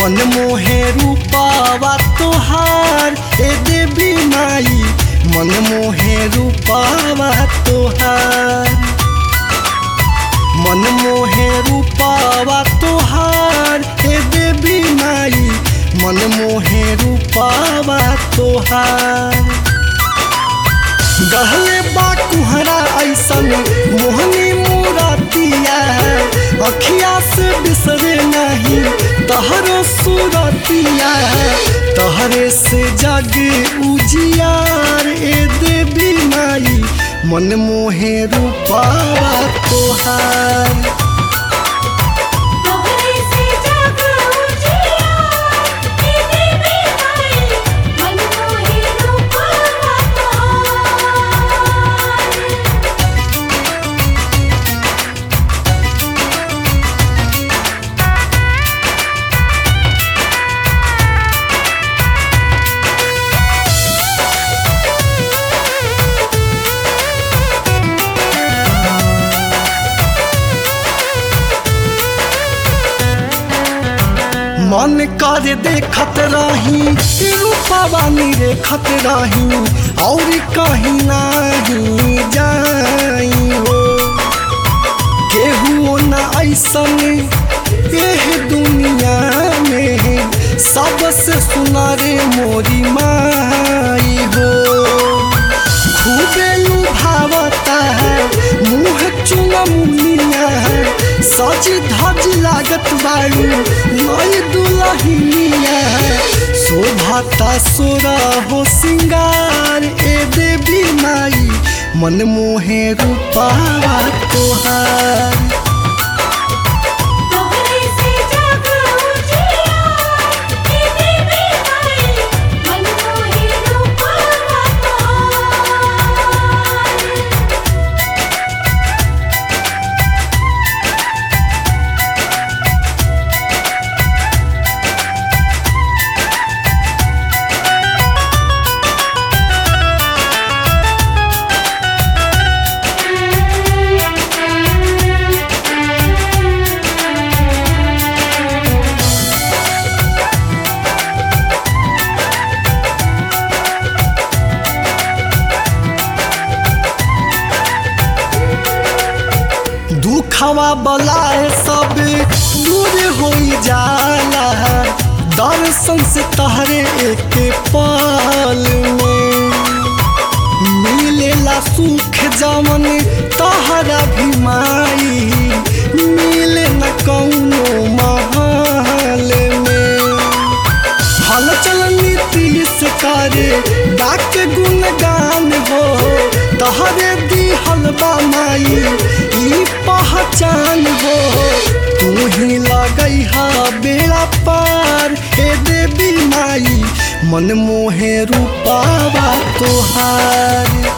मन मोहे रूपावा तोहार ए देवी माई मन मोहे रूपावा तोहार मन मोहे रूपावा तोहार ए देवी माई मन मोहे रूपावा तोहार गहले बा कुहरा ऐसन मोहनी मूरतिया अखिया से बिसरे नहीं तहरो सूरतिया तहरे से जागे उजियार ए देवी माई मन मोहे रूपावा तोहार मन कर देखत रही रूपवा निरेखत रही और कहीं नहीं जाई हो केहू न ऐसन एह दुनिया में सबसे सुनारे मोरी माई हो खूबे लुभावता है मुँह चुनमुनिया है सज धज लागत बारू नई दुल्हनिया शोभाता सोरा हो सिंगार ए देवी माई मन मोहे रूपावा तोहार दुखवा बलाए सब दूर हो जाला दर्शन से तहरे एक पल में मिलेला सुख जमन तहरा भी माई मिले न कौनो महल में हलचल नीति से करे डाक गुणगान हो तहरे दी हलवा माई पहचान हो तू ही लगई हा बेड़ा पार हे देवी माई मन मोहे रूपावा तोहार।